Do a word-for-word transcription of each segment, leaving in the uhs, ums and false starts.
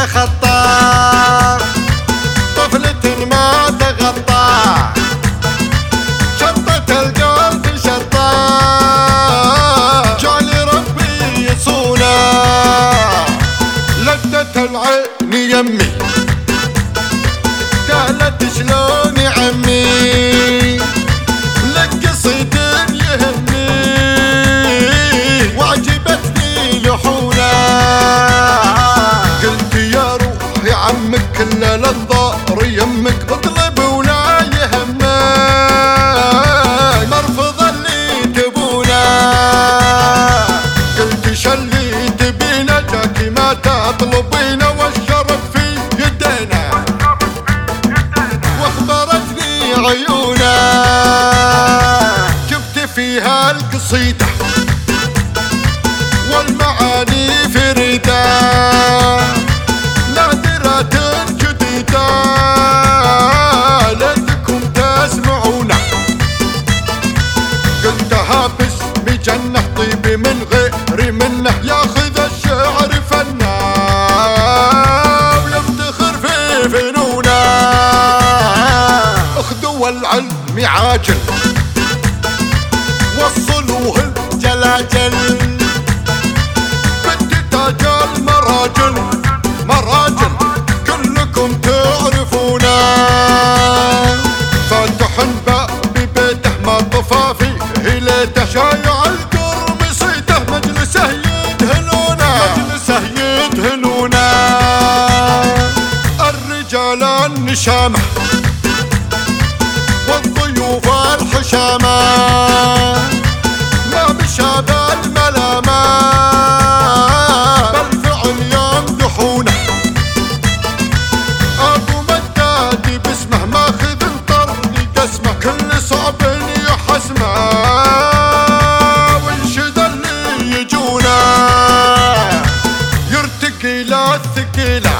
تخطى، طفلة ما تغطى، شطة القلب شطة، جعل ربي يصونة، لذة العين يمي، قالت شلون عمي، لك قصيد يهمني، وعجبتني لحونه، قلت يا روح يا عمك كل الانظار يمك، اطلب ولا يهمك، مرفض اللي تبونه، قلت شلي تبينا جاكي ما تطلبينا، والشرف في يدينا، واخبرتني عيونه، شفت فيها القصيده والمعاني فريده، نادرة جديده، ليتكم تسمعونه، قلتها باسم جنه طيبي من غير منه، ياخذ الشعر فنه، ويفتخر في فنونه، اخذوا العلم عاجل، وصلوه الجلاجل، بنت تاج المراجل، مراجل كلكم تعرفونه، فاتح باب بيته ما طفى فيه ليته، شايع القرم صيته، مجلسه يدهنونه، مجلسه يدهنونه، الرجال النشامه والضيوف الحشامة، ما بشاب الملامة، بالفعل يمدحونه، أبو مدادي باسمه ماخذ الطرني قسمه، كل صعب يحسمه، وينشد اللي يجونه، يرتقي للثقيلة،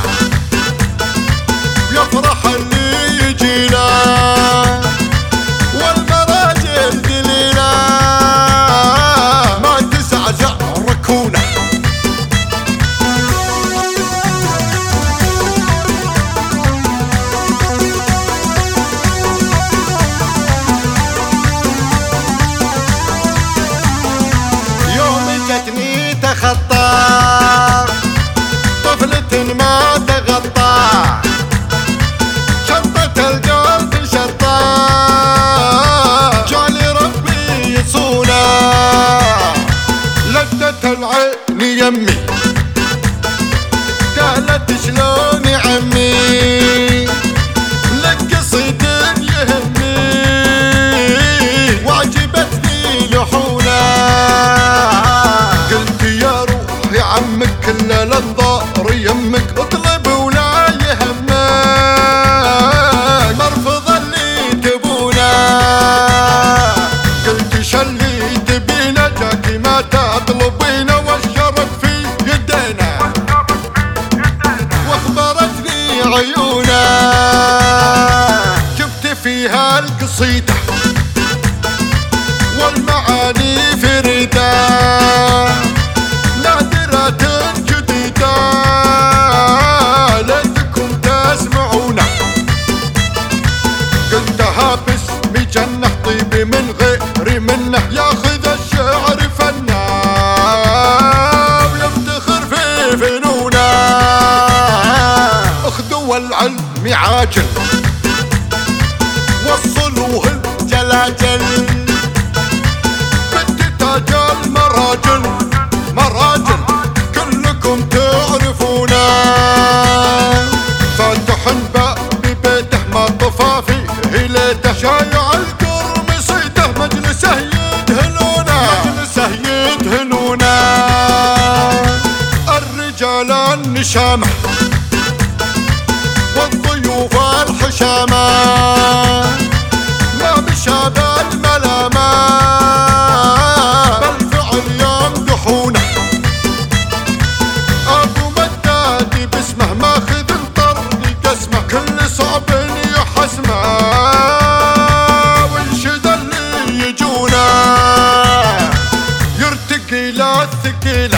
ويفرح اللي يجيله، والمراجل دليلة ما تزعزع ركونه، يوم جتني تخطى، طفلة ما تغطى، شطة القلب شطة، جعل ربي يصونه، لذة العين يمي، قالت شلون عمي، لك قصيد يهمني، وعجبتني لحونه، قلت يا روح يا عمك كل الانظار يمك، اطلب ولا يهمك، مرفض اللي تبونه، قلت شلي تبينا جاكي ما تطلبينا، والشرف في يدينا، واخبرتني عيونه، شفت فيها القصيده والمعاني فريده، نادرة جديده، ليتكم تسمعونه، قلتها باسم جنه طيبي من غير منه، ياخذ الشعر فنه، ويفتخر في فنونه، اخذوا العلم عاجل، وصلوه الجلاجل، بنت تاج المراجل، مراجل كلكم تعرفونه، فاتح باب بيته ما طفى فيه ليته، شايع القرم صيته، مجلسه يدهنونه، مجلسه يدهنونه، الرجال النشامه والضيوف الحشامة، ما بشاب الملامة، بالفعل يمدحونه، أبو مدادي باسمه ماخذ الطرني قسمه، كل صعب يحسمه، وينشد اللي يجونه، يرتقي للثقيلة،